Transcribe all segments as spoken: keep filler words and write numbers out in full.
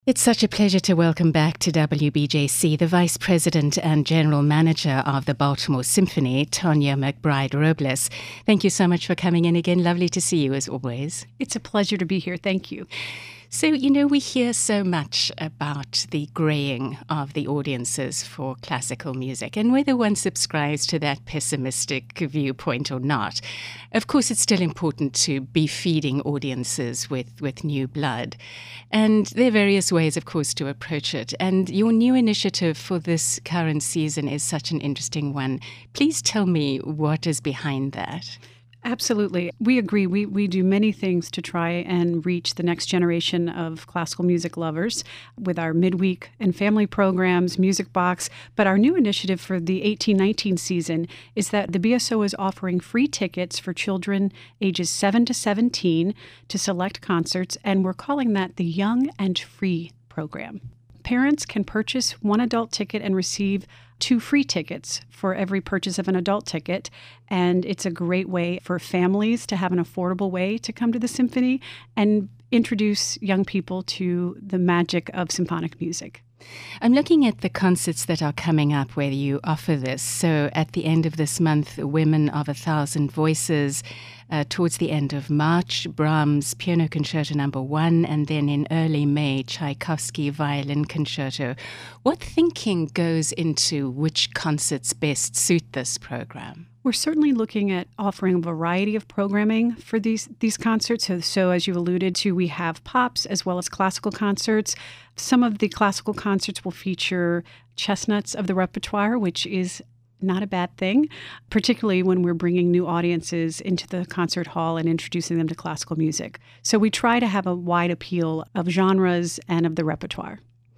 It's such a pleasure to welcome back to W B J C the Vice President and General Manager of the Baltimore Symphony, Tonya McBride Robles. Thank you so much for coming in again. Lovely to see you as always. It's a pleasure to be here. Thank you. So, you know, we hear so much about the graying of the audiences for classical music, and whether one subscribes to that pessimistic viewpoint or not, of course, it's still important to be feeding audiences with, with new blood. And there are various ways, of course, to approach it. And your new initiative for this current season is such an interesting one. Please tell me what is behind that. Absolutely. We agree. We we do many things to try and reach the next generation of classical music lovers with our midweek and family programs, Music Box. But our new initiative for the eighteen nineteen season is that the B S O is offering free tickets for children ages seven to seventeen to select concerts, and we're calling that the Young and Free program. Parents can purchase one adult ticket and receive two free tickets for every purchase of an adult ticket. And it's a great way for families to have an affordable way to come to the symphony and introduce young people to the magic of symphonic music. I'm looking at the concerts that are coming up where you offer this. So at the end of this month, Women of a Thousand Voices. Uh, towards the end of March, Brahms Piano Concerto Number One, and then in early May, Tchaikovsky Violin Concerto. What thinking goes into which concerts best suit this program? We're certainly looking at offering a variety of programming for these these concerts. So, so as you alluded to, we have pops as well as classical concerts. Some of the classical concerts will feature chestnuts of the repertoire, which is not a bad thing, particularly when we're bringing new audiences into the concert hall and introducing them to classical music. So we try to have a wide appeal of genres and of the repertoire.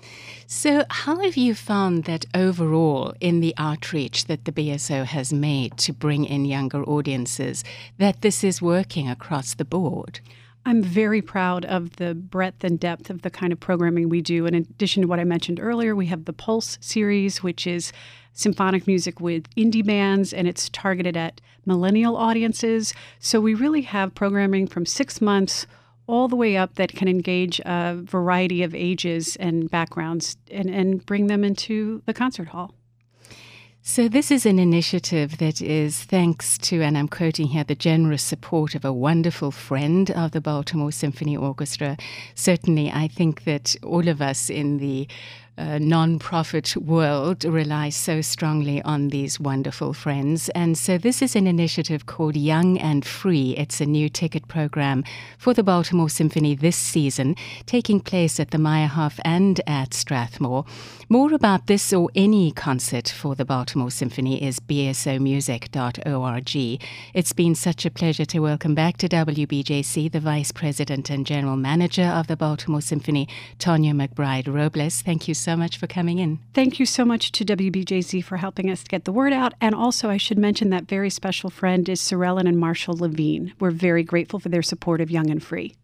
So how have you found that overall in the outreach that the B S O has made to bring in younger audiences, that this is working across the board? I'm very proud of the breadth and depth of the kind of programming we do. In addition to what I mentioned earlier, we have the Pulse series, which is symphonic music with indie bands, and it's targeted at millennial audiences. So we really have programming from six months all the way up that can engage a variety of ages and backgrounds and, and bring them into the concert hall. So this is an initiative that is thanks to, and I'm quoting here, the generous support of a wonderful friend of the Baltimore Symphony Orchestra. Certainly, I think that all of us in the uh, non-profit world rely so strongly on these wonderful friends. And so this is an initiative called Young and Free. It's a new ticket program for the Baltimore Symphony this season, taking place at the Meyerhoff and at Strathmore. More about this or any concert for the Baltimore Symphony is b s o music dot org. It's been such a pleasure to welcome back to W B J C the Vice President and General Manager of the Baltimore Symphony, Tonya McBride Robles. Thank you so much for coming in. Thank you so much to W B J C for helping us get the word out. And also, I should mention that very special friend is Sir Ellen and Marshall Levine. We're very grateful for their support of Young and Free.